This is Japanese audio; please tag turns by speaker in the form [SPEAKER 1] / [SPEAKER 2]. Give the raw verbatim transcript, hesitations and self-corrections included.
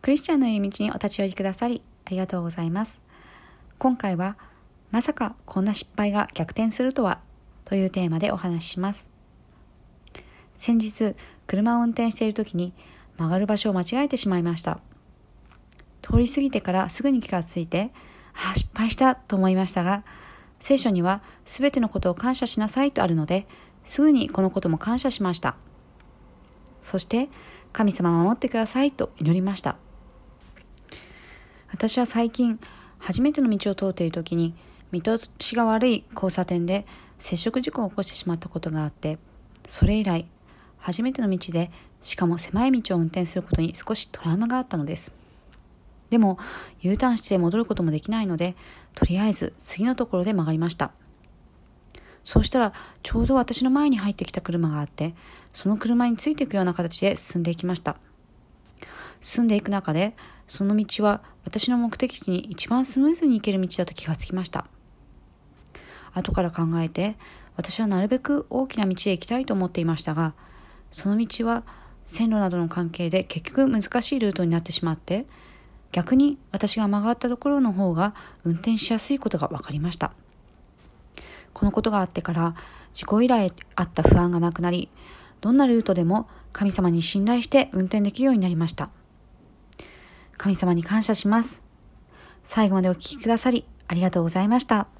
[SPEAKER 1] クリスチャンのいる道にお立ち寄りくださりありがとうございます。今回はまさかこんな失敗が逆転するとはというテーマでお話しします。先日車を運転している時に曲がる場所を間違えてしまいました。通り過ぎてからすぐに気がついて、ああ失敗したと思いましたが、聖書にはすべてのことを感謝しなさいとあるので、すぐにこのことも感謝しました。そして神様を守ってくださいと祈りました。私は最近初めての道を通っている時に見通しが悪い交差点で接触事故を起こしてしまったことがあって、それ以来初めての道でしかも狭い道を運転することに少しトラウマがあったのです。でも U ターンして戻ることもできないので、とりあえず次のところで曲がりました。そうしたらちょうど私の前に入ってきた車があって、その車についていくような形で進んでいきました。進んでいく中でその道は私の目的地に一番スムーズに行ける道だと気がつきました。後から考えて私はなるべく大きな道へ行きたいと思っていましたが、その道は線路などの関係で結局難しいルートになってしまって、逆に私が曲がったところの方が運転しやすいことが分かりました。このことがあってから事故以来あった不安がなくなり、どんなルートでも神様に信頼して運転できるようになりました。神様に感謝します。最後までお聞きくださりありがとうございました。